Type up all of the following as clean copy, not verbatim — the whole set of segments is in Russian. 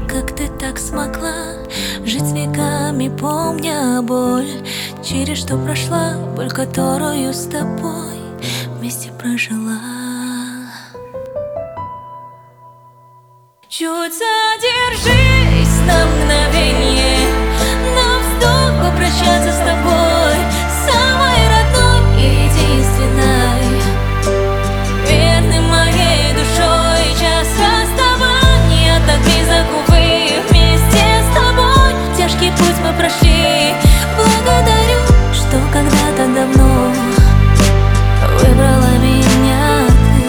как ты так смогла жить веками, помня боль, через что прошла, боль, которую с тобой вместе прожила. Чуть задержись на мгновенье, на вздох попрощаться с тобой, самой родной и единственной, верной моей душой. Час расставания так близок, увы, вместе с тобой тяжкий путь мы прошли. Благодарю, что когда-то давно выбрала меня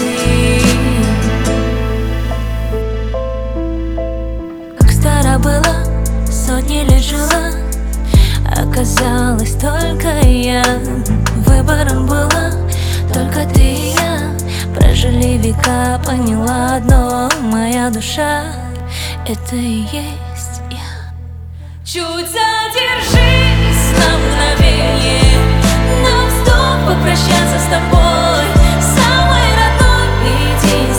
ты. Как стара была, сотни лет жила, оказалось только я. Выбором была только ты и я. Прожили века, поняла одно: моя душа — это и есть я. Чуть задержись на мгновенье, на вздох попрощаться с тобой, самой родной и единственной,